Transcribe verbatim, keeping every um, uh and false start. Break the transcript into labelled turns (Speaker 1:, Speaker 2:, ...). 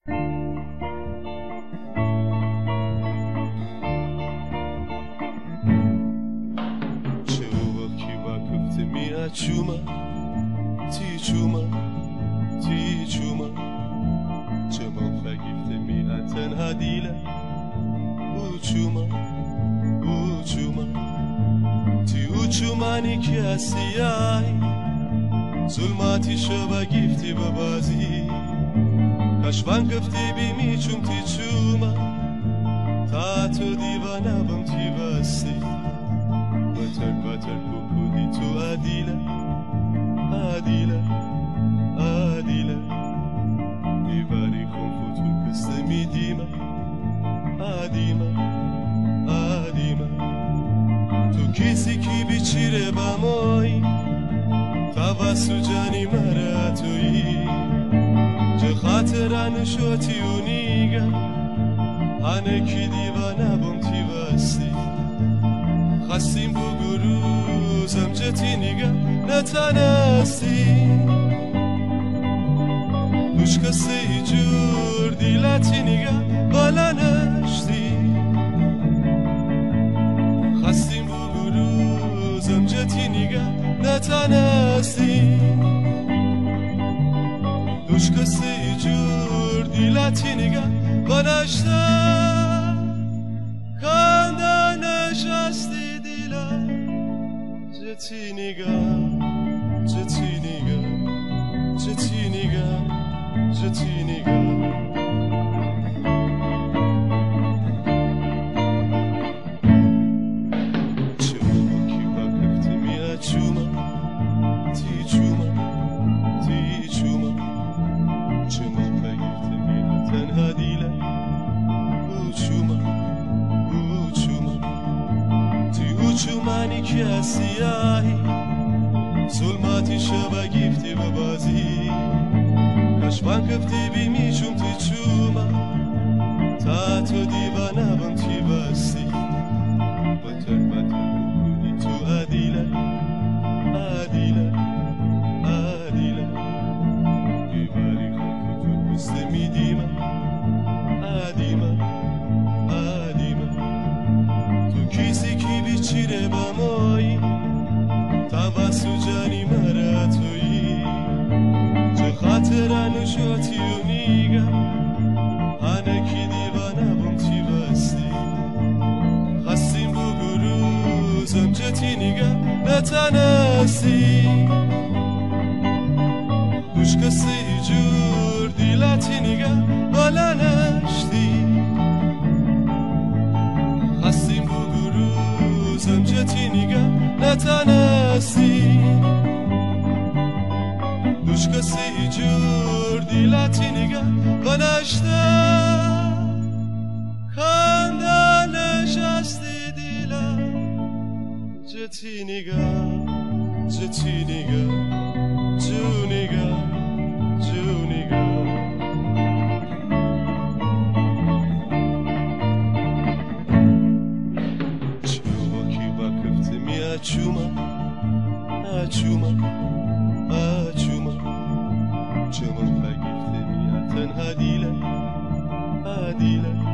Speaker 1: چوما تی چوما تی چوما چما فگیفته می تنها دیله او چوما او چوما تی او چومانی که هستیای ظلماتی شبا گیفتی ببازی کشوان گفتی بیمی چوم تی چوما تا تو دیوانه بم تی بستی بطر بطر کوکودی تو عدیله عدیله عدیله دیواری خون فتو کسته میدیمه عدیمه عدیمه تو کسی کی بیچیره بمایی توسو جانی مره تویی چه خاطران شوتی و نیگه هنه کی دیوانه بم تی بستی خستیم بگرو زمجتی نگه نتنستی دوش کسی جور دیلتی نگه بالا نشتی خستیم بگرو زمجتی نگه نتنستی دوش کسی جور دیلتی نگه بالا نشتی کنده نشستی جتی نگاه جتی نگاه جتی نگاه جتی نگاه چوما کی وقتی میاد چوما تی چوما تی چوما چوما فگیفته میاد تنها دیله او چوما او چوما چومانی که هستیایی ظلماتی شبا گیفتی ببازی کشوان گفتی بیمی چوم تی چوما تا تو دیوانه بم تی بستی بطر بطر بکنی تو عدیله عدیله عدیله دیواری خون فتور پسته میدیمه عدیمه عدیمه تو کسی کی بیچیره بمایی توسو جانی مره تویی چه خاطران شوتی و نیگه هنه کی دیوانه بم تی بستی خستیم بگرو زمجتی نگه نتنستی دوش کسی جور دیلتی نگه بالا نشتی خستیم بگرو زمجتی نگه نتنستی دوش کسی جور دیلتی نگه کنشته کنده نشستی دیله جتی نگه جتی نگه جو نگه جو نگه چوما چوما چوما چوما فگیفته میاد تنها دیله عدیله